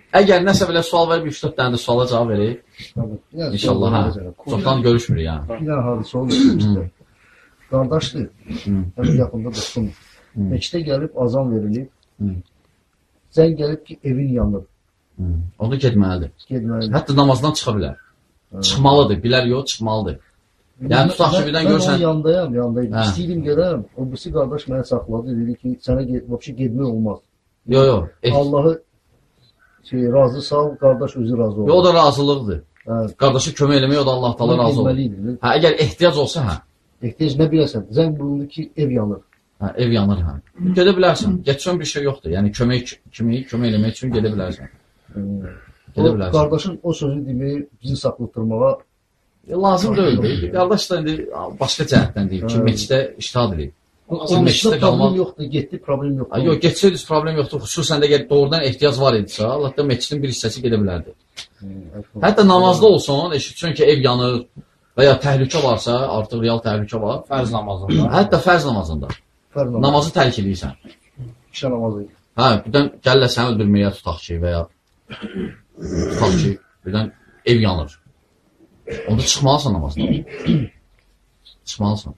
Əgər nəsə belə sual verib 3-4 dənə də suala cavab verib, inşallah, hə, çoxdan görüşmürük, yəni. Bir dənə hadisə olmuşdur. Qardaşdır, həmin yaxında dostum. Məkdə gəlib, azan verilib, zəng gəlib ki, evin yanır. O da getməlidir. Hətta namazdan çıxa bilər. Çıxmalıdır, bilər yox, çıxmalıdır. Yəni, tutaq ki, birdən görsən... Mən onun yandayım. İstəyirdim gələm, o birisi qardaş mənə saxladı, dedi ki, sənə getmək olmaz. Yox. Allahı razı sal, qardaş özü razı olur. O da razılıqdır. Qardaşı kömək eləmək, o da Allah taala razı olur. Əgər ehtiyac olsa, hə. Ehtiyac nə biləsən? Zəng bulundu ki, ev yanır. Hə, ev yanır, hə. Gedə bilərsən. Getsən bir şey yoxdur. Yəni, kömək eləmək üçün gedə bilərsən. Gedə bilərsən. Qardaşın o sözü deməyi bizi saxlatdırmağa lazım deyildi. Qardaş da indi başqa cəhətdən deyib ki, meçdə iştihad edib. Meçdə problem yoxdur, getdi, problem yoxdur. Yox, getsəydiniz problem yoxdur. Xüsusən də doğrudan ehtiyac var idisə, Allah da meçdin bir hissəsi gedə bilərdi. Hətta namazda olsun, eşitsin ki, ev yanır və ya təhlükə varsa, artıq real təhlükə var. Fərz namazında. Hətta fərz namazında. Namazı tərk edirsən. İşə namazı. Hə, birdən gəllə səni öldürməyə tutaq ki, və ya tutaq ki, birdən ev yanır. Onda çıxmalısan namazdan. Çıxmalısan.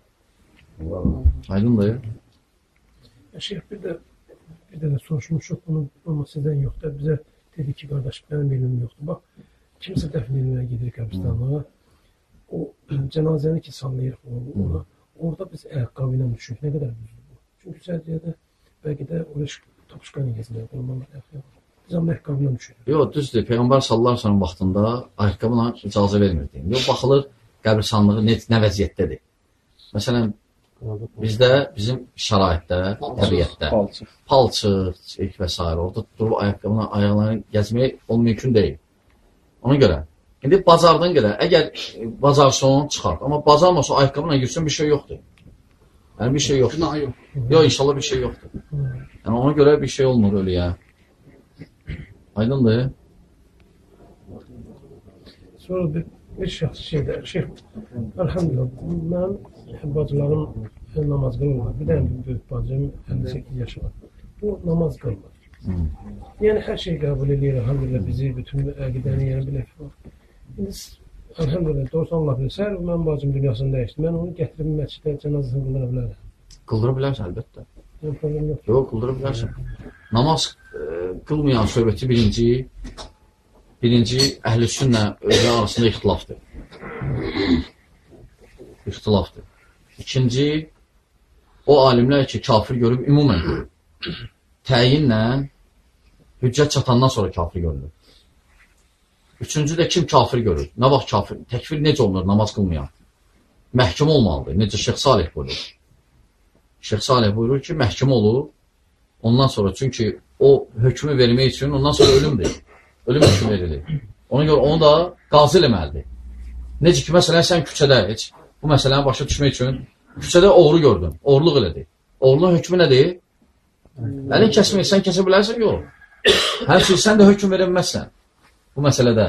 Aydındır. Şeyh, bir də soruşmuşuq bunu, amma sizdən yoxdur. Bizə dedi ki, qardaş, mənim elmim yoxdur. Bax, kimsə dəfn edilməyə gedir qəbristanlığa. O cənazəni ki, sallayırıq ona. Orada biz ayaqqabı ilə düşürük. Nə qədər düzdür bu? Çünki sədiyədə bəlkə də oraya topuşqan gəzməyə qurmanlar ayaqqabı. Biz amma ayaqqabı ilə düşürük. Yox, düzdür. Peyğəmbər sallallahu əleyhi və səlləm vaxtında ayaqqabı ilə icazə vermirdi. Yox, baxılır qəbristanlığı nə vəziyyətdədir. Məsələn, bizdə, bizim şəraitdə, təbiətdə, palçıq və s. orada durub ayaqqabına, ayaqlarını gəzmək mümkün deyil. Ona görə, indi bazardan görə, əgər bazarsın, çıxar. Amma bazarmasa ayaqqabına girsin, bir şey yoxdur. Yəni, bir şey yoxdur. Yox, inşallah bir şey yoxdur. Yəni, ona görə bir şey olmur öyle ya. Aydındır. Sonra bir şəxsi şeydə, əlhamdülillah, mən bacılarım namaz qılırlar. Bir dənə böyük bacım, 58 yaşı var. Bu namaz qılmır. Yəni, hər şey qəbul edir, əlhamdülillah, bizi, bütün əqidəni yəni bilək var. İndi, əlhamdülillah, doğrusu Allah bilir, səhər mən bacım dünyasını dəyişdi. Mən onu gətirib məsciddə cənazəsini qıldıra bilərəm. Qıldıra bilərsən, əlbəttə. Yəni, problem yox. Yox, qıldıra bilərsən. Namaz qılmayan söhbəti birinci əhl-i sünnə özləri arasında ixtilafdır. İxtilafdır. İkinci, o alimlər ki, kafir görüb, ümumən görüb. Təyinlə hüccət çatandan sonra kafir görülür. Üçüncü də kim kafir görür? Nə vaxt kafir? Təkfir necə olunur namaz qılmayan? Məhkum olmalıdır. Necə Şeyx Salih buyurur. Şeyx Salih buyurur ki, məhkum olur. Ondan sonra, çünki o hökmü vermək üçün ondan sonra ölümdür. Ölüm hökmü verilir. Ona görə onu da qazi eləməlidir. Necə ki, məsələn, sən küçədə heç bu məsələni başa düşmək üçün küçədə oğru gördün, oğurluq elədi. Oğurluğun hökmü nədir? Əlin kəsmək, sən kəsə bilərsən, yox. Həmçinin sən də hökm verə bilməzsən bu məsələdə.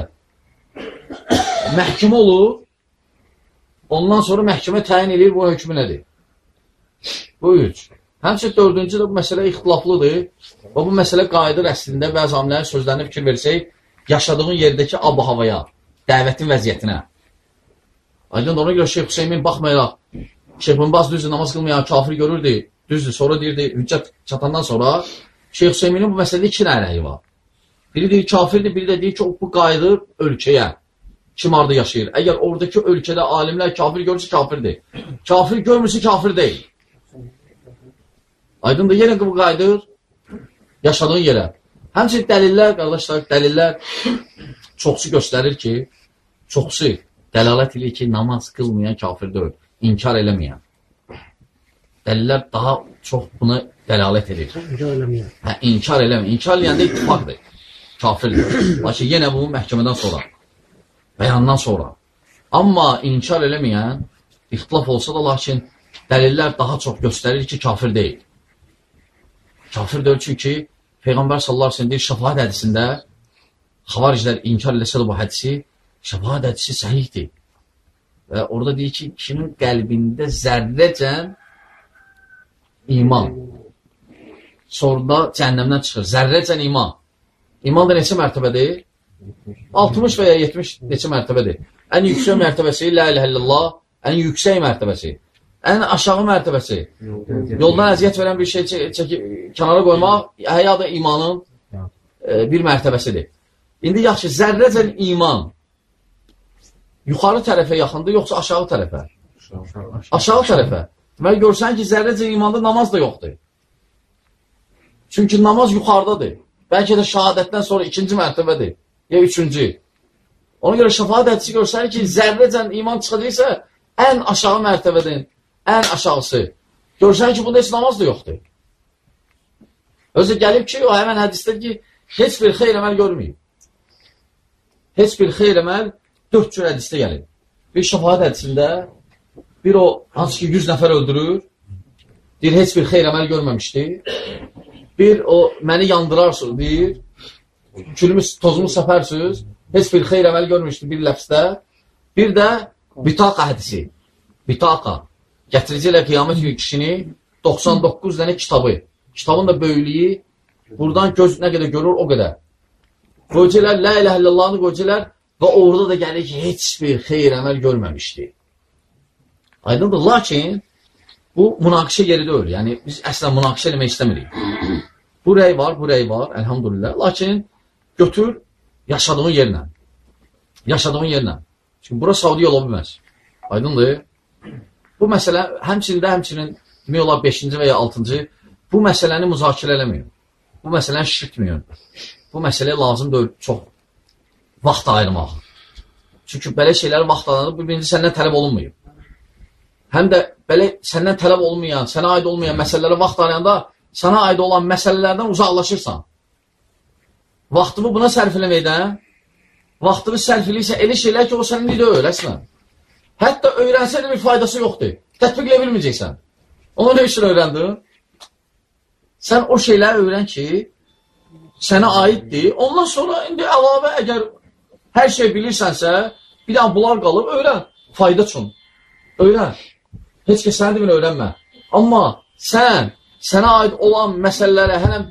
Məhkum olur, ondan sonra məhkəmə təyin edir bu hökmü nədir? Bu üç. Həmçinin dördüncü də bu məsələ ixtilaflıdır və bu məsələ qayıdır əslində bəzi alimlərin sözlərinə fikir versək, yaşadığın yerdəki ab-havaya, dəvətin vəziyyətinə. Aydın, ona görə Şeyx Hüseymin baxmayaraq, Şeyx Binbaz düzdür, namaz qılmayan kafir görürdü, düzdür, sonra deyirdi, hüccət çatandan sonra Şeyx Hüseymin bu məsələdə iki rəyi var. Biri deyir kafirdir, biri də deyir ki, bu qayıdır ölkəyə. Kim orada yaşayır? Əgər oradakı ölkədə alimlər kafir görürsə, kafirdir. Kafir görmürsə, kafir deyil. Aydındır, yenə bu qayıdır yaşadığın yerə. Həmçinin dəlillər, qardaşlar, dəlillər çoxsu göstərir ki, çoxsu dəlalət edir ki, namaz qılmayan kafir deyil, inkar eləməyən. Dəlillər daha çox buna dəlalət edir. İnkar eləməyən. İnkar eləyəndə ittifaqdır. Kafirdir. Lakin yenə bu məhkəmədən sonra, bəyandan sonra. Amma inkar eləməyən, ixtilaf olsa da, lakin dəlillər daha çox göstərir ki, kafir deyil. Kafir deyil çünki Peyğəmbər sallallahu əleyhi və səlləm deyir, şəfaət hədisində xavariclər inkar eləsə də bu hədisi, şəfaət hədisi səhihdir. Və orada deyir ki, kişinin qəlbində zərrəcən iman. Sonra da cəhənnəmdən çıxır. Zərrəcən iman. İman da neçə mərtəbədir? 60 və ya 70 neçə mərtəbədir. Ən yüksək mərtəbəsi la ilahe illallah, ən yüksək mərtəbəsi. Ən aşağı mərtəbəsi. Yoldan əziyyət verən bir şey kənara qoymaq, həya da imanın bir mərtəbəsidir. İndi yaxşı, zərrəcən iman yuxarı tərəfə yaxındır, yoxsa aşağı tərəfə? Aşağı tərəfə. Deməli, görsən ki, zərrəcən imanda namaz da yoxdur. Çünki namaz yuxarıdadır. Bəlkə də şəhadətdən sonra ikinci mərtəbədir, ya üçüncü. Ona görə şəfaət hədisi görsən ki, zərrəcən iman çıxacaqsa, ən aşağı mərtəbədir, ən aşağısı. Görsən ki, bunda heç namaz da yoxdur. Özü gəlib ki, o həmən hədisdir ki, heç bir xeyr əməl görməyib. Heç bir xeyr əməl 4 cür hədisdə gəlir. Bir şəfaət hədisində, bir o, hansı ki 100 nəfər öldürür, deyir, heç bir xeyr əməl görməmişdir. Bir o, məni yandırarsınız, deyir, külümü, tozumu səpərsiniz, heç bir xeyr əməl görmüşdür bir ləfsdə. Bir də bitaqa hədisi. Bitaqa. Gətiricilə qiyamət günü kişini 99 dənə kitabı. Kitabın da böyüklüyü buradan göz nə qədər görür, o qədər. Qoyucular, la ilahe illallahını qoyucular və orada da gəlir ki, heç bir xeyr əməl görməmişdir. Aydındır. Lakin bu münaqişə yeri deyil. Yəni, biz əslən münaqişə eləmək istəmirik. Bu rəy var, əlhamdülillah. Lakin götür yaşadığın yerlə. Yaşadığın yerlə. Çünki bura Saudiya ola bilməz. Aydındır. Bu məsələ həmçinin demək olar 5-ci və ya 6-cı bu məsələni müzakirə eləməyin. Bu məsələni şirtməyin. Bu məsələyə lazım deyil çox vaxt ayırmaq. Çünki belə şeylər vaxt ayırır, birinci səndən tələb olunmayıb. Həm də belə səndən tələb olmayan, sənə aid olmayan məsələlərə vaxt ayıranda sənə aid olan məsələlərdən uzaqlaşırsan. Vaxtımı buna sərf eləməkdən, vaxtımı sərf eləyirsə elə şeylər ki, o sənin də öyrə əslən. Hətta öyrənsə də bir faydası yoxdur. Tətbiq elə bilməyəcəksən. Onu nə üçün öyrəndin? Sən o şeyləri öyrən ki, sənə aiddir. Ondan sonra indi əlavə əgər hər şey bilirsənsə, bir dənə bunlar qalıb, öyrən. Fayda üçün. Öyrən. Heç kəs sənə demin öyrənmə. Amma sənə aid olan məsələləri hələn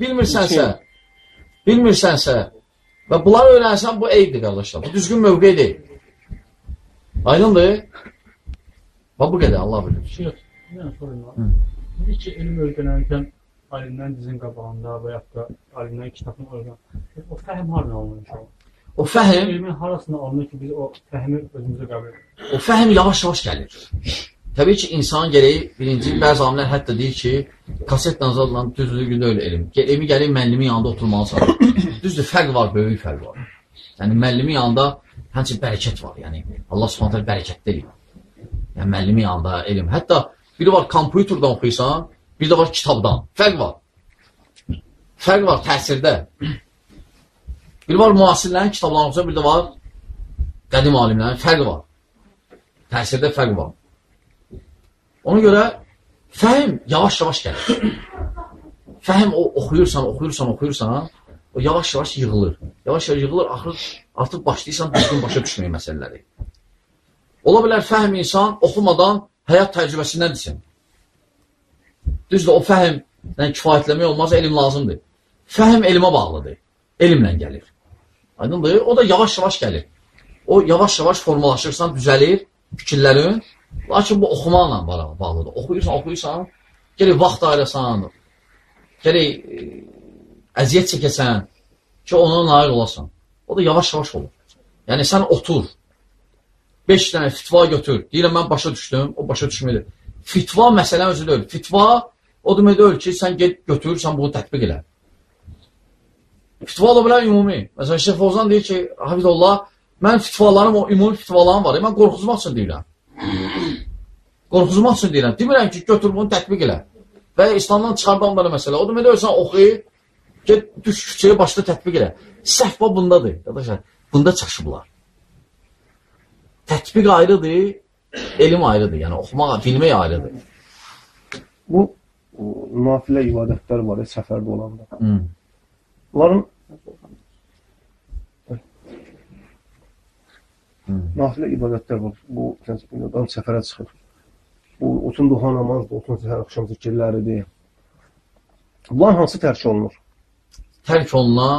bilmirsənsə və bunları öyrənsən, bu eydir, qardaşlar. Bu düzgün mövqe deyil. Aydındır? Bax, bu qədər, Allah bilir. Şeyh, bir dənə sorayım var. Dedik ki, elm öyrənərkən alimdən dizin qabağında və yaxud da alimdən kitabını öyrən. O fəhm harına alınır inşallah? O fəhm... Elmin harasına alınır ki, biz o fəhmi özümüzə qəbul edirik? O fəhm yavaş-yavaş gəlir. Təbii ki, insan gərəyi, birinci, bəzi alimlər hətta deyir ki, kasetlə zadılan düzlüyündə öyle elm. Elmi gəlib mənlimin yanında oturmalısan. Düzdür, fərq var, böyük fərq var. Yəni, mənlimin yanında həmçin bərəkət var. Yəni, Allah subhanətələ bərəkətdə elm. Yəni, mənlimin yanında elm. Hətta biri var, kompüterdən oxuysan, bir də var kitabdan. Fərq var. Fərq var təsirdə. Bir var müasirlərin kitablarını oxuysan, bir də var qədim alimlərin. Fərq var. Təsirdə fərq var. Ona görə fəhim yavaş-yavaş gəlir. Fəhim oxuyursan, o yavaş-yavaş yığılır. Yavaş-yavaş yığılır, artıq başlayırsan düzgün başa düşməyə məsələləri. Ola bilər fəhim insan oxumadan həyat təcrübəsindən desin. Düzdür, o fəhimlə kifayətləmək olmaz, elm lazımdır. Fəhim elmə bağlıdır, elmlə gəlir. Aydındır, o da yavaş-yavaş gəlir. O yavaş-yavaş formalaşırsan, düzəlir fikirlərin. Lakin bu oxumaqla bağlıdır. Oxuyursan, gələk vaxt ayırasan, gələk əziyyət çəkəsən ki, ona nail olasan. O da yavaş-yavaş olur. Yəni, sən otur, 5 dənə fitva götür. Deyirəm, mən başa düşdüm, o başa düşməkdir. Fitva məsələn özü deyil. Fitva o demək deyil ki, sən götür, sən bunu tətbiq elə. Fitva ola bilər ümumi. Məsələn, Şeyx Fozan deyir ki, Hafizullah, mən fitvalarım, o ümumi fitvalarım var. Mən qorxuzmaq üçün deyirəm. Qorxuzmaq üçün deyirəm. Demirəm ki, götür bunu tətbiq elə. Və İslamdan çıxardan da məsələ. O demək deyil, sən oxuyur, get, düş küçəyə başda tətbiq elə. Səhv bundadır. Bunda çaşıblar. Tətbiq ayrıdır, elm ayrıdır. Yəni, oxumaq, bilmək ayrıdır. Bu, nafilə ibadətlər var, səfərdə olanda. Bunların nafilə ibadətlər var. Bu, adam səfərə çıxır. Bu, otun duha namazdır, otun səhər axşam zikirləridir. Bunlar hansı tərk olunur? Tərk olunan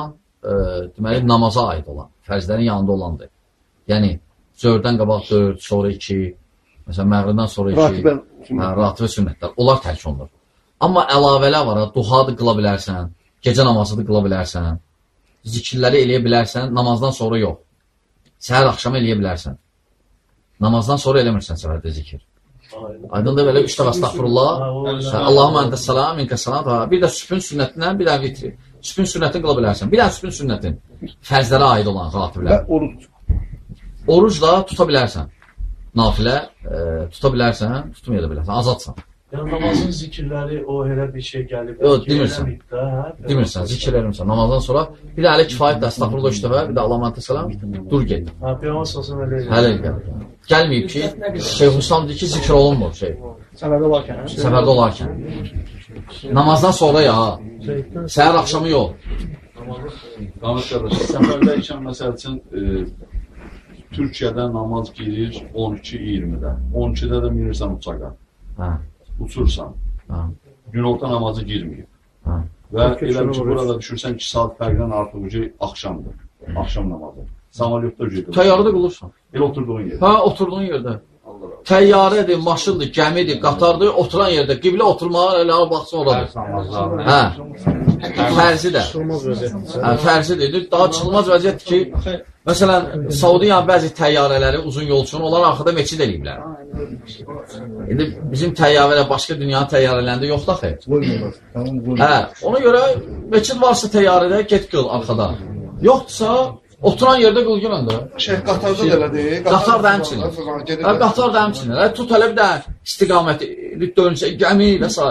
deməli, namaza aid olan, fərzlərin yanında olandır. Yəni, zöhrdən qabaq 4, sonra 2, məsələn, məğribdən sonra 2, ratibə sünnətlər, onlar tərk olunur. Amma əlavələr var, duhadır qıla bilərsən, gecə namazıdır qıla bilərsən, zikirləri eləyə bilərsən, namazdan sonra yox. Səhər axşam eləyə bilərsən. Namazdan sonra eləmirsən səhərdə zikir. Aydın da belə 3 dəfə əstəğfirullah, Allahumma entes salam, minkes salam, bir də sübhün sünnətindən, bir də vitri. Sübhün sünnətini qıla bilərsən. Bir də sübhün sünnətin, fərzlərə aid olan ratiblər. Oruc da tuta bilərsən. Nafilə tuta bilərsən, tutmaya da bilərsən, azadsan. Yəni namazın zikirləri o elə bir şey gəlib. Yox, demirsən. Demirsən, zikir eləmirsən. Namazdan sonra bir də hələ kifayətdir, əstəğfirullah 3 dəfə, bir də Allahumma entes salam, dur get. Peyğəmbər sallallahu əleyhi və səlləm Hələ gəl. Gəlməyib ki, Şeyx Hüsam deyir ki, zikr olunmur şey. Səfərdə olarkən. Səfərdə olarkən. Namazdan sonra ya, səhər axşamı yox. Qamət qardaş, səfərdəykən məsəl üçün Türkiyədə namaz girir 12-20-də. 12-də də minirsən uçağa. Uçursan. Günorta namazı girməyib. Və elə ki, burada düşürsən 2 saat fərqdən artıq ucu axşamdır. Axşam namazı. Samolyotda gedir. Təyyarədə qılırsan. Elə oturduğun yerdə. Hə, oturduğun yerdə. Təyyarədir, maşındır, gəmidir, qatardır, oturan yerdə. Qiblə oturmağa elə baxsın oradır. Hə. Fərzi də. Hə, fərzidir. Daha çıxılmaz vəziyyətdir ki, məsələn, Saudiyanın bəzi təyyarələri uzun yolçunu, onlar arxada meçid eləyiblər. İndi bizim təyyarələr başqa dünyanın təyyarələrində yoxdur axı. Hə, ona görə meçid varsa təyyarədə get qıl arxada. Yoxdursa, oturan yerdə qıl gələn də. Qatarda da elədir. Qatar da həmçinin. Qatar da həmçinin. Tut hələ bir də istiqaməti, dönüşə, gəmi və s.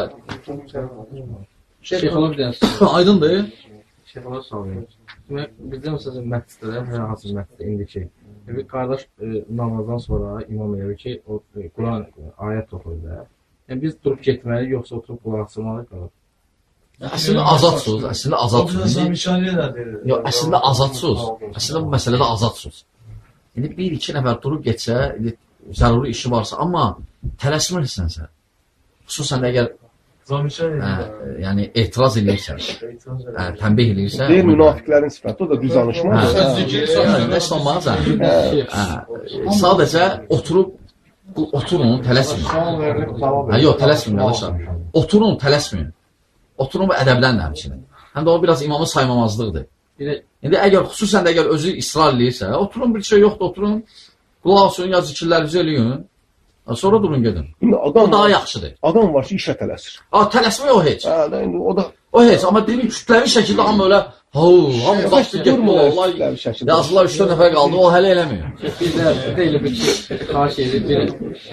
Şeyx ola bir dənə. Aydındır. Şeyx ola sorayım. Bizdə məsələn məsciddə, hər hansı məsciddə indiki bir qardaş namazdan sonra imam edir ki, o Quran ayət oxuyur da. Yəni biz durub getməli, yoxsa oturub qulaq asmalı qalır. Əslində azadsınız, əslində azadsınız. Yox, əslində azadsınız. Əslində bu məsələdə azadsınız. İndi 1-2 nəfər durub getsə, zəruri işi varsa, amma tələsməlisənsə, xüsusən də əgər yəni etiraz edirsən, tənbih edirsən. Deyir münafiqlərin sifəti, o da düz danışmaz. Heç olmaz. Sadəcə oturun, tələsməyin. Yox, tələsməyin, qardaşlar. Oturun, tələsməyin. Oturun bu ədəbdən həmçinin. Həm də o biraz imamı saymamazlıqdır. İndi əgər xüsusən də əgər özü israr edirsə, oturun, bir şey yoxdur, oturun. Qulaq olsun, ya zikirlərinizi eləyin. Sonra durun gedin. O daha yaxşıdır. Adam var ki, işə tələsir. Tələsmək o heç. O heç, amma dedim kütləvi şəkildə hamı öyle hamı qaçdı getdi. Yazılar 3-4 nəfər qaldı, o hələ eləmiyor. Bir də elə bir xahiş edir.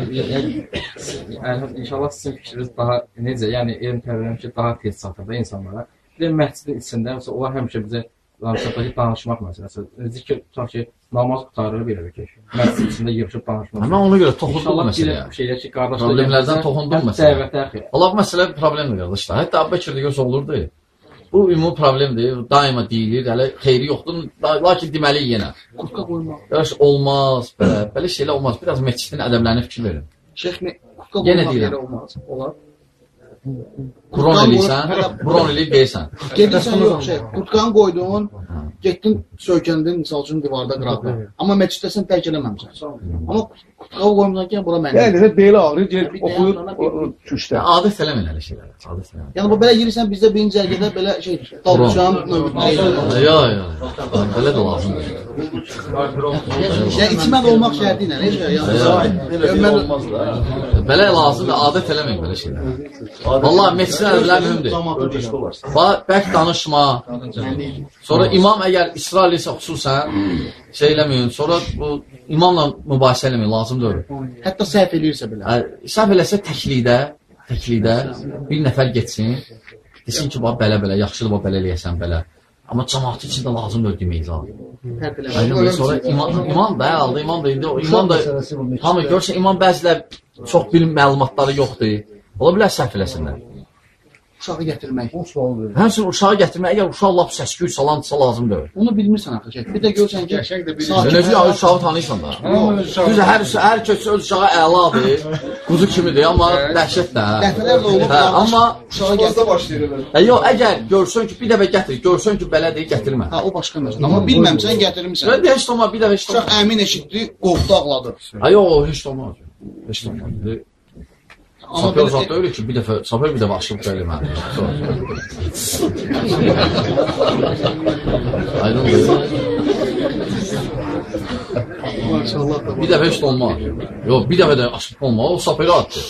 İnşallah sizin fikriniz daha necə, yəni elm təbliğ ki, daha tez çatır da insanlara. Bir də məscidin içində, onlar həmişə bizə danışmaq məsələsi. Zikir tutaq ki, namaz qutarır belə bir ki, məscid içində yığışıb danışmaq. Mən ona görə toxundum məsələyə. Problemlərdən toxundum məsələyə. Allah bu məsələ problemdir qardaşlar. Hətta Əbubəkirdə göz olurdu. Bu ümumi problemdir, daima deyilir, hələ xeyri yoxdur, lakin deməli yenə. Qurqa qoymaq. Qardaş, olmaz, belə şeylə olmaz. Biraz məscidin ədəblərinə fikir verin. Şeyx, qurqa qoymaq yerə olmaz. Olar. Quron eləyirsən, buron eləyib deyirsən. Gedirsən yox şey, qurtqanı qoydun, getdin söykəndin, misal üçün divarda qıraqda. Amma məsciddə sən tərk eləməmsən. Amma qurtqanı qoymuşsan ki, bura mənim. Yəni, belə ağrır, gelib oxuyur, küşdə. Adət eləmin elə şeylər, adət eləmin. Yəni, bu belə girirsən, bizdə birinci ərgədə belə şey, dalmışam, növbətdə. Yox, belə də lazımdır. Yəni, içmədə olmaq şərti ilə, belə lazımdır, adət eləmək belə şeylər. Vallahi məscidin ədəbləri mühümdür. Bəlkə danışma. Sonra imam əgər israr edirsə xüsusən şey eləməyin. Sonra bu imamla mübahisə eləməyin, lazımdır. Hətta səhv eləyirsə belə. Səhv eləsə təklikdə bir nəfər getsin, desin ki, belə, yaxşıdır, belə eləyəsən, belə. Amma cəmaatı içində lazımdır demək lazım. Sonra imam da aldı, imam da hamı görsə, imam bəzilər çox bilim məlumatları yoxdur. Ola bilər səhv eləsinlər. uşağı gətirmək. O sual verir. Həmçinin uşağı gətirmək, əgər uşaq lap səsküy salantısa lazımdır. Onu bilmirsən axı ki. Bir də görsən ki, Necə ya uşağı tanıyırsan da. Düzə hər köçsə öz uşağı əladır, quzu kimidir, amma dəhşət də. Dəfələrlə olub, amma uşağı gətirmək. yox, əgər görsən ki, bir dəfə gətir, görsən ki, belədir, gətirmə. Ha, o başqa məsələ. Amma bilməmsən, gətirmirsən. Heç olmaz, bir dəfə heç olmaz. Uşaq əmin eşitdi, qorxdu, ağladı. Yox, heç olmaz. Heç olmaz. Sapır uzaqda öyle ki, bir dəfə aşıb gəlir mənə. Aydındır. Bir dəfə heç olmaz. Yox, bir dəfə də aşıb olmaz, o sapırı attı.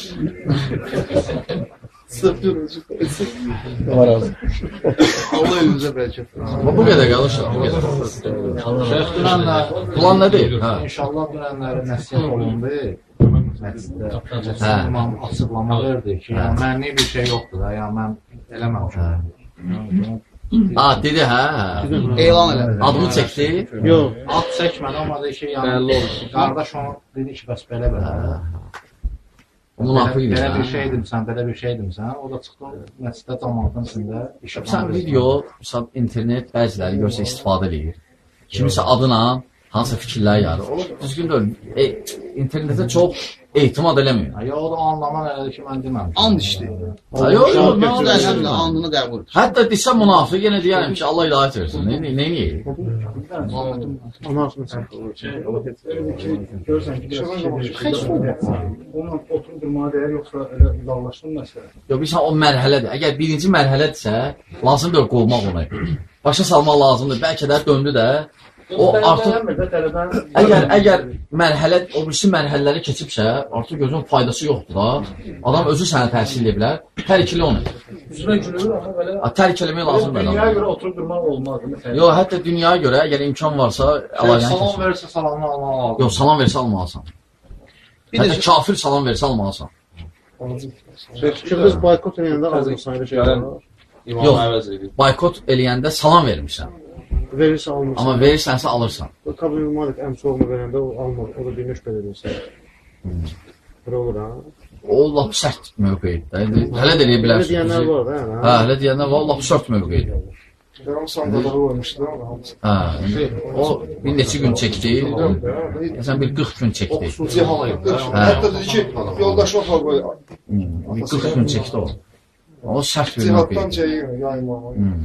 Allah önünüzə bəlkə. Bu qədər qalırsa, bu qədər. Şeyx dünənlər, Plan nədir? İnşallah dünənləri nəsiyyət olundu. İmam açıqlama verdi ki, mənlik bir şey yoxdur da, yəni mən eləməmişəm. Ha, dedi, hə. Elan elədi. Adımı çəkdi? Yox. Ad çəkmədi, amma da ki, yəni, qardaş onu dedi ki, bəs belə-belə. Münafiq idi. Belə bir şey edimsən, o da çıxdı məsciddə cəmaatın içində işə Sən video, internet bəziləri görsə istifadə edir. Kimisə adına hansısa fikirlər yarır. O düzgün deyil. İnternetə çox ehtimad eləmir. Ya o da anlaman elədir ki, mən deməmişəm. And işdir. Yox, andını qəbul. Hətta desə münafiq, yenə deyərəm ki, Allah hidayət versin. Neyini? Görürsən ki, onunla oturum durmağa dəyər, yoxsa elə uzaqlaşdın məsələ. Yox, bilsən o mərhələdir. Əgər birinci mərhələdirsə, lazımdır qovmaq onu. Başa salmaq lazımdır. Bəlkə də döndü də. O artıq əgər mərhələ, o birisi mərhələləri keçibsə, artıq gözün faydası yoxdur da. Adam özü sənə təhsil edə bilər. Tərk elə onu. Üzrə gülür, amma belə... Tərk eləmək lazımdır. Dünyaya görə oturub durmaq olmaz. Yox, hətta dünyaya görə, əgər imkan varsa... Salam verirsə salamını almalı. Yox, salam versə almalısan. Hətta kafir salam versə almalısan. Qız boykot eləyəndə alırsan. Yox, boykot eləyəndə salam vermişsən. Verirsə almırsan. Amma verirsənsə alırsan. O Kabul Malik əmsoğlu verəndə o almadı. O da bir nöş belirləyirsə. Belə olur, ha? O, lap sərt mövqeydir. Hələ də eləyə bilərsin. Hələ deyənlər var, hə? Hə, hələ deyənlər var, lap sərt mövqeydir. Hə, o bir neçə gün çəkdi. Məsələn, bir 40 gün çəkdi. Hətta dedi ki, yoldaşıma xalq qoy. Bir 40 gün çəkdi o. O sərt bir Cihatdan çəyir, yaymağı.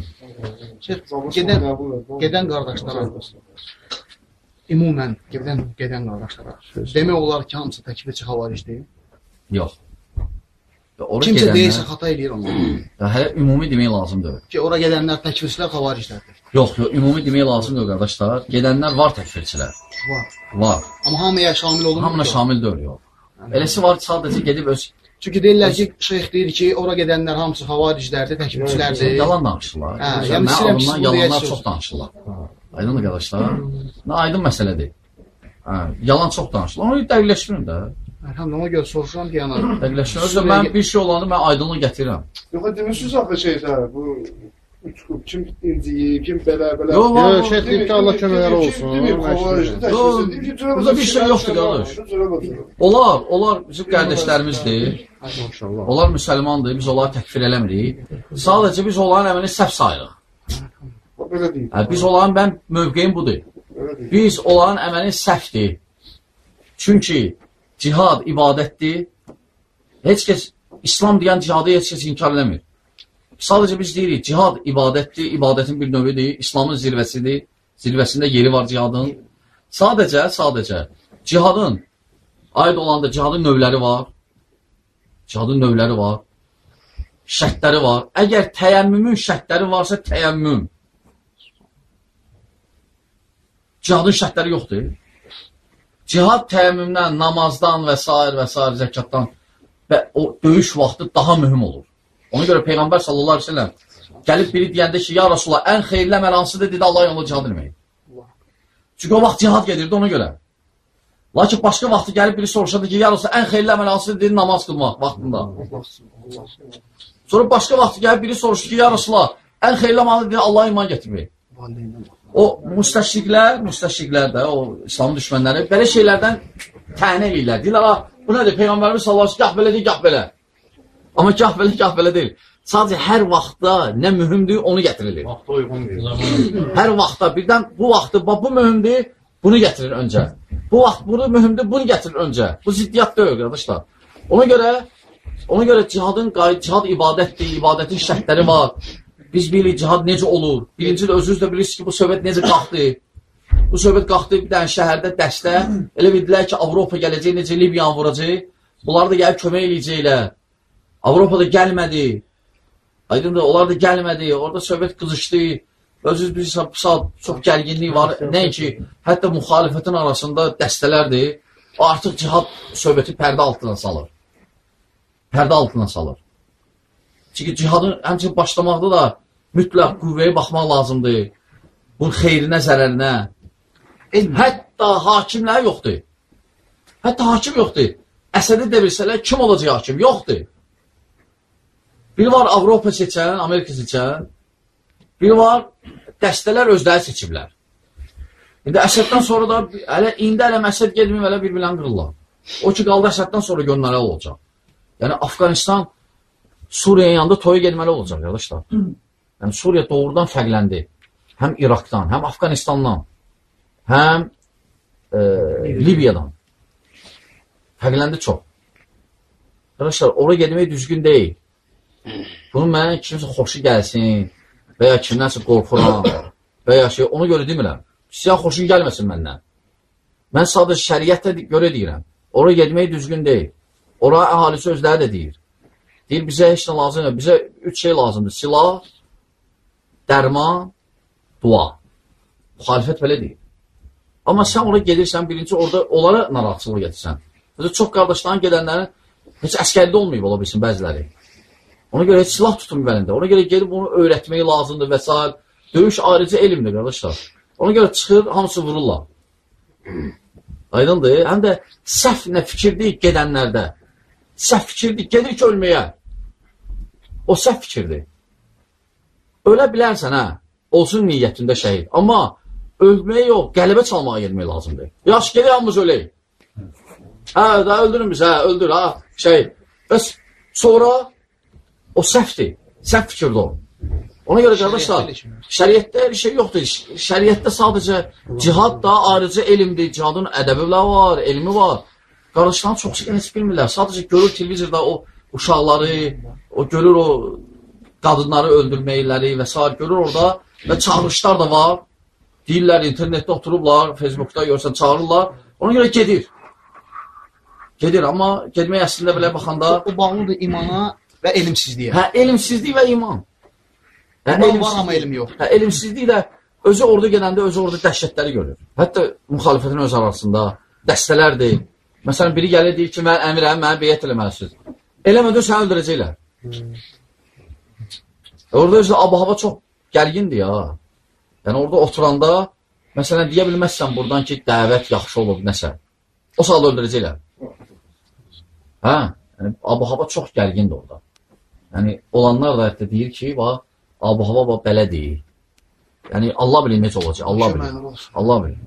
Gedən qardaşlara, ümumən gedən qardaşlara demək olar ki, hamısı təklifi xavaricdir. Yox. Kimsə deyirsə xata eləyir onlar. Hələ ümumi demək lazımdır. Ki, ora gedənlər təkfirçilər xavariclərdir. Yox, ümumi demək lazımdır qardaşlar. Gedənlər var təkfirçilər. Var. Amma hamıya şamil olunmur. Hamına şamil deyil, yox. Eləsi var, sadəcə gedib öz... Çünki deyirlər ki, şeyx deyir ki, ora gedənlər hamısı xavariclərdir, təkfirçilərdir. Yalan danışırlar. Mən adımdan yalanlar çox danışırlar. Aydın qardaşlar. Aydın məsələdir. Yalan çox danışırlar. Onu dəqiqləşdirin də. Əlhamdülillah, ona görə soruşuram ki, yana... Dəqiqləşdirin. Mən bir şey olanı, mən aydınlıq gətirirəm. Yox, demişsiniz axı şeydə, bu... Kim inciyib, kim belə-belə... Yox, şeyh deyib ki, Allah köməkləri olsun. Burada bir şey yoxdur, qardaş. Onlar bizim qardaşlərimizdir. Onlar müsəlmandır, biz onları təkfir eləmirik. Sadəcə biz onların əmini səhv sayırıq. Biz onların, mövqeyim budur. Biz onların əməni səhvdir. Çünki cihad ibadətdir. Heç kəs, İslam deyən cihadı heç kəs inkar eləmir. Sadəcə biz deyirik, cihad ibadətdir, ibadətin bir növüdür, İslamın zirvəsidir, zirvəsində yeri var cihadın. Sadəcə, cihadın, aid olanda cihadın növləri var, şərtləri var. Əgər təyəmmümün şərtləri varsa, təyəmmüm. Cihadın şərtləri yoxdur. Cihad təyəmmümdən, namazdan və s. zəkatdan və o döyüş vaxtı daha mühüm olur. Ona görə Peyğəmbər sallallahu aleyhi ve sellem gəlib biri deyəndə ki, ya Rasulullah, ən xeyirli əməl hansıdır, dedi, Allah yolunda cihad etməyin. Çünki o vaxt cihad gedirdi ona görə. Lakin başqa vaxtı gəlib biri soruşadı ki, ya Rasulullah, ən xeyirli əməl hansıdır, dedi, namaz qılmaq vaxtında. Sonra başqa vaxtı gəlib biri soruşdu ki, ya Rasulullah, ən xeyirli əməl dedi, Allah'a iman gətirmək. O müstəşriqlər də, o İslam düşmənləri belə şeylərdən tənə eləyirlər. Deyirlər, bu nədir? Peyğəmbərimiz sallallahu aleyhi ve sellem gah belə deyil, gah belə. Amma gah belə deyil. Sadəcə hər vaxtda nə mühümdür, onu gətirilir. Vaxta uyğun verir. Hər vaxtda birdən bu vaxtı, bu mühümdür, bunu gətirir öncə. Bu vaxt bunu mühümdür, bunu gətirir öncə. Bu ziddiyyat deyil, qardaşlar. Ona görə cihad ibadətdir, ibadətin şərtləri var. Biz bilirik cihad necə olur. Birinci də özünüz də bilirsiniz ki, bu söhbət necə qalxdı. Bu söhbət qalxdı bir dənə şəhərdə dəstə. Elə bildilər ki, Avropa gələcək, necə Libiyanı vuracaq. Bunlar da gəlib kömək eləyəcəklər. Avropada gəlmədi. Aydın da, onlar da gəlmədi. Orada söhbət qızışdı. Özünüz bilirsiniz, çox gərginlik var. Nəinki, hətta müxalifətin arasında dəstələrdir. Artıq cihad söhbəti pərdə altına salır. Pərdə altına salır. Çünki cihadın həmçinin başlamaqda da mütləq qüvvəyə baxmaq lazımdır. Bunun xeyrinə, zərərinə. Hətta hakimlər yoxdur. Hətta hakim yoxdur. Əsədi devirsələr, kim olacaq hakim? Yoxdur. Biri var Avropa seçən, Amerika seçən. Biri var dəstələr özləri seçiblər. İndi Əsəddən sonra da, indi Əsəd gedməyib, bir-birlərini qırırlar. O ki, qaldı Əsəddən sonra gönlərə olacaq. Yəni, Afqanistan Suriye'nin yanında toya gelməli olacaq, qardaşlar. Yəni, Suriye doğrudan fərqləndi. Həm İraqdan, həm Afqanistandan, həm Libiyadan. Fərqləndi çox. Qardaşlar, oraya gedmək düzgün deyil. Bunun mənə kimsə xoşu gəlsin və ya kimdənsə qorxuram və ya ona görə demirəm. Sizə xoşun gəlməsin məndən. Mən sadəcə şəriətə görə deyirəm. Oraya gedmək düzgün deyil. Oraya əhalisi özləri də deyir. Deyir, bizə heç nə lazımdır. Bizə 3 şey lazımdır. Silah, dərman, dua. Müxalifət belə deyir. Amma sən oraya gedirsən, birinci orada onlara narahatçılıq gedirsən. Çox qardaşların gedənlərin heç əskərdə olmayıb ola bilsin bəziləri. Ona görə heç silah tutun əlində. Ona görə gedib onu öyrətmək lazımdır və s. Döyüş ayrıca elmdir, qardaşlar. Ona görə çıxır, hamısı vururlar. Aydındır. Həm də səhv nə fikirdir gedənlərdə. Səhv fikirdir, gedir ki, ölməyə. O səhv fikirdir. Ölə bilərsən, hə? Olsun niyyətində şəhid. Amma ölməyə yox, qələbə çalmağa gelmək lazımdır. Yaş, gedir, hamımız ölək. Hə, da öldürün biz, hə, öldür, ha, şəhid. Bəs sonra o səhvdir. Səhv fikirdir o. Ona görə qardaşlar, şəriətdə bir şey yoxdur. Şəriətdə sadəcə cihad da ayrıca elmdir. Cihadın ədəbləri var, elmi var. Qardaşların çoxsu heç bilmirlər. Sadəcə görür televizorda o uşaqları, o görür o qadınları öldürməkləri və s. görür orada və çağırışlar da var. Deyirlər, internetdə oturublar, Facebookda görürsən, çağırırlar. Ona görə gedir. Gedir, amma gedmək əslində belə baxanda... O bağlıdır imana və elmsizliyə. Hə, elmsizlik və iman. İman var, amma elm yox. Hə, elmsizlik də özü orada gedəndə özü orada dəhşətləri görür. Hətta müxalifətin öz arasında dəstələrdir. Məsələn, biri gəlir, deyir ki, mən əmirəm, mənə beyyət eləməlisiniz. Eləmədən səni öldürəcəklər. Orada özü ab-hava çox gərgindir ya. Yəni, orada oturanda, məsələn, deyə bilməzsən buradan ki, dəvət yaxşı olub, nəsə. O sağda öldürəcəklər. Hə? Yəni, ab-hava çox gərgindir orada. Yəni, olanlar da hətta deyir ki, ab-hava belə deyil. Yəni, Allah bilir necə olacaq, Allah bilir. Allah bilir.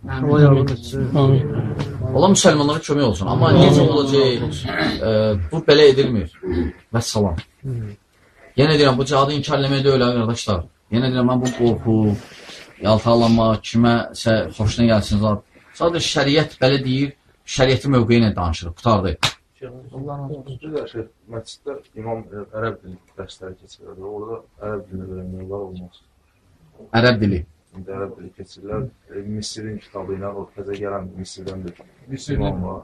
Allah müsəlmanlara kömək olsun. Amma necə olacaq, bu belə edilmir. Və salam. Yenə deyirəm, bu cihadı inkar eləmək deyil, qardaşlar. Yenə deyirəm, mən bu qorxu, yaltaqlanma, kiməsə xoşuna gəlsin. Sadəcə şəriət belə deyir, şəriəti mövqeyi ilə danışır, qutardı. Məsciddə imam ərəb dili dərsləri keçirir. Orada ərəb dilini öyrənmirlər olmaz. Ərəb dili. İndi ərəb dili keçirlər. Misirin kitabı ilə, o təzə gələn Misirdən bir imam var.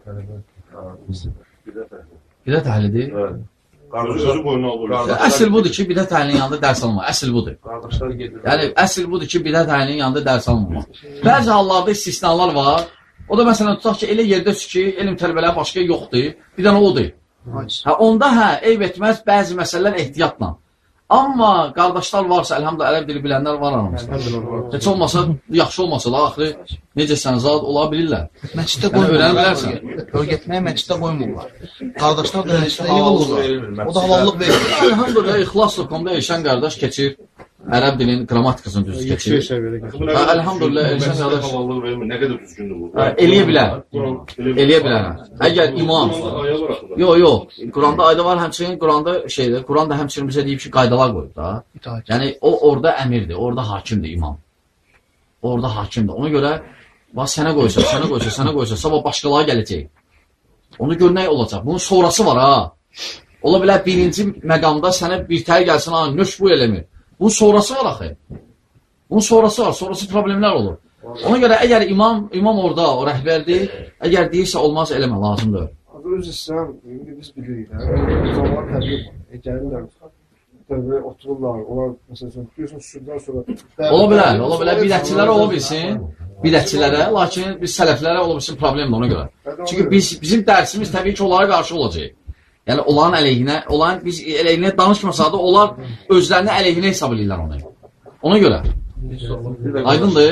Bidət əhlidir? Evet. Özü boyuna olur. Əsl budur ki, bidət əhlinin yanında dərs almaq. Əsl budur. Qardaşlar gedir. Yəni, əsl budur ki, bidət əhlinin yanında dərs almaq. Bəzi hallarda istisnalar var. O da məsələn, tutaq ki, elə yerdədir ki, elm tələbələri başqa yoxdur. Bir dənə odur. Onda eyb etməz bəzi məsələlər ehtiyatla. Amma qardaşlar varsa, əlhamdülillah, ərəb dili bilənlər var aramızda. Heç olmasa, yaxşı olmasa da, axırı necəsən, zad ola bilirlər. Məsciddə qoymurlar. Getməyə məsciddə qoymurlar. Qardaşlar da məsciddə yığılırlar. O da halallıq verir. Əlhamdülillah, ixlasla komda eşən qardaş keçir. ərəb dilinin qrammatikasını düz keçir. Elhamdülillah, Elşən qardaş. Nə qədər düzgündür bu? Eləyə bilər. Eləyə bilər. Əgər imam... Yox. Quranda ayda var, həmçinin Quranda şeydir. Quranda həmçinin bizə deyib ki, qaydalar qoyub da. Yəni, o orada əmirdir, orada hakimdir imam. Orada hakimdir. Ona görə, sənə qoysa, sabah başqaları gələcək. Onu gör nə olacaq. Bunun sonrası var, ha. Ola bilər, birinci məqamda sənə bir tər gəlsin, ha, nöş bu eləmir. Bunun sonrası var, axı. Bunun sonrası var, sonrası problemlər olur. Ona görə, əgər imam orada, o rəhbərdir, əgər deyirsə, olmaz, eləmə, lazımdır. Öz İslam, biz bilirik, zaman təbliğ var. Gəlirlər, təbliğ otururlar, onlar, məsələn, biliyorsun, sürddən sonra... Ola bilər, bidətçilərə ola bilsin, bidətçilərə, lakin biz sələflərə ola bilsin problemdir ona görə. Çünki bizim dərsimiz təbii ki, onlara qarşı olacaq. Yəni, onların əleyhinə, biz əleyhinə danışmasa da, onlar özlərini əleyhinə hesab edirlər onu. Ona görə. Aydındır.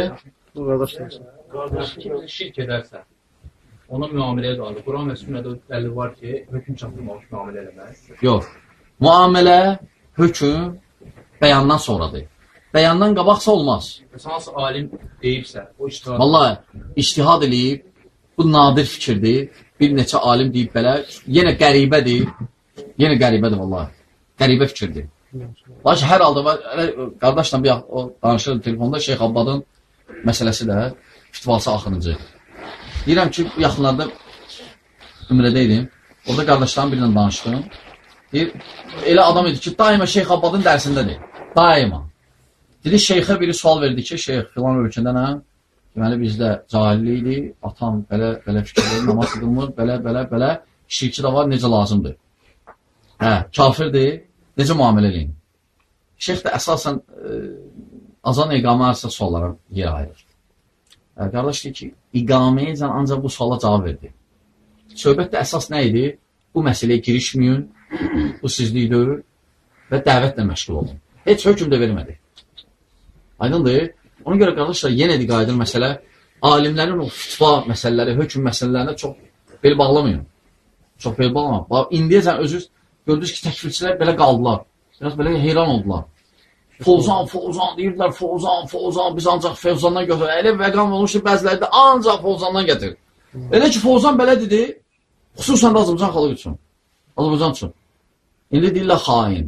Qardaş, kimsə şirk edərsə, ona müamiləyə qalır. Quran və sünnədə dəlil var ki, hökm çatdırmamış müamilə eləməz. Yox. Müamilə, hökm bəyandan sonradır. Bəyandan qabaqsa olmaz. Hansı alim deyibsə, o iştihad... Vallahi, iştihad eləyib, bu nadir fikirdir. Bir neçə alim deyib belə, yenə qəribədir. Yenə qəribədir, vallahi. Qəribə fikirdir. Lakin hər halda, qardaşla bir danışır telefonda Şeyx Abbadın məsələsi də fitvası axırıncı. Deyirəm ki, yaxınlarda ümrədə idim. Orada qardaşların birindən danışdım. Deyir, elə adam idi ki, daima Şeyx Abbadın dərsindədir. Daima. Dedi, Şeyxə biri sual verdi ki, Şeyx filan ölkədən hə? Deməli, bizdə cahillik idi, atam belə fikirləri, namaz qılmır, belə, şirki də var, necə lazımdır. Hə, kafirdir, necə müamilə eləyin? Şeyx də əsasən azan iqamə arasında suallara yer ayırır. Qardaş deyir ki, iqamə ancaq bu suala cavab verdi. Söhbətdə əsas nə idi? Bu məsələyə girişməyin, bu sizlik deyil və dəvətlə məşğul olun. Heç hökm də vermədi. Aydındır. Ona görə qardaşlar, yenə də qayıdır məsələ, alimlərin o fitva məsələləri, hökm məsələlərinə çox bel bağlamayın. Çox bel bağlamayın. İndiyəcən özünüz gördünüz ki, təkfirçilər belə qaldılar. Biraz belə heyran oldular. Fovzan deyirdilər, Fovzan, biz ancaq Fovzandan götürür. Elə vəqam olmuş ki, bəziləri də ancaq Fovzandan gətirir. Elə ki, Fovzan belə dedi, xüsusən də Azərbaycan xalqı üçün. Azərbaycan üçün. İndi deyirlər xain.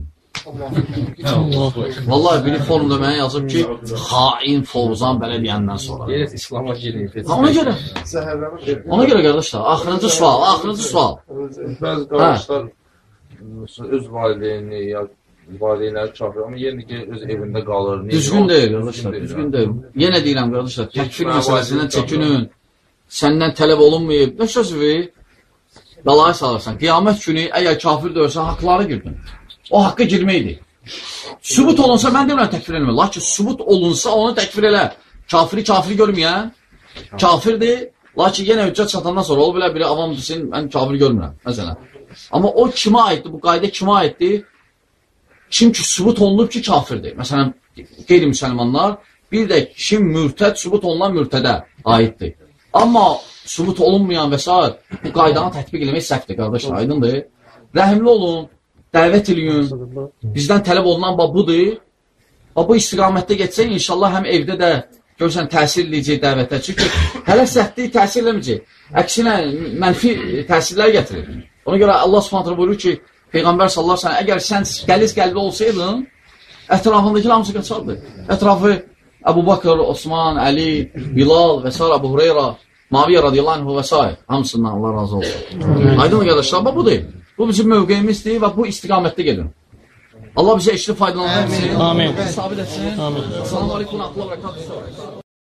Vallahi biri forumda mənə yazıb ki, xain Fovzan belə deyəndən sonra. Yerət İslama girin. Ona görə qardaşlar, axırıncı sual. Bəzi qardaşlar öz valideynini ya valideynləri çağırır, amma yenə ki, öz evində qalır. Düzgün deyil qardaşlar, düzgün deyil. Yenə deyirəm qardaşlar, təkfir məsələsindən çəkinin, səndən tələb olunmayıb, nə sözü qalaya salırsan. Qiyamət günü əgər kafir döyürsən, haqları girdin. O haqqı girməkdir. Sübut olunsa, mən demirəm təkfir eləmir. Lakin sübut olunsa, onu təkfir elə. Kafiri görməyən, kafirdir. Lakin yenə hüccət çatandan sonra, o belə biri avam desin, mən kafiri görmürəm, məsələn. Amma o kimə aiddir, bu qayda kimə aiddir? Kim ki, sübut olunub ki, kafirdir. Məsələn, qeyri-müsəlmanlar, bir də kim mürtəd, sübut olunan mürtədə aiddir. Amma sübut olunmayan və s. bu qaydanı tətbiq eləmək səhvdir, qardaşlar, aydındır. Rəhimli olun. Dəvət eləyin, bizdən tələb olunan budur. Bu istiqamətdə geçsək, inşallah həm evdə də görürsən təsir edəcək dəvətə. Çünki hələ səhvliyi təsir eləməyəcək. Əksinə, mənfi təsirlər gətirir. Ona görə Allah Subhanahu buyurur ki, Peyğəmbər sallallahu əleyhi və səlləm, əgər sən qəliz qəlbi olsaydın, ətrafındakı hamısı qaçardı. Ətrafı Əbu Bakır, Osman, Əli, Bilal və s. Əbu Hureyra, Muaviyyə radiyallahu anhu və s. hamısından Allah razı olsun. Aydın qardaşlar, budur. Bu bizim mövqeyimizdir və bu istiqamətdə gedin. Allah bizə eşli faydalanır etsin. Amin. Sabit etsin. Amin. Selamun aleyküm və rəhmətullah və bərəkatuhu.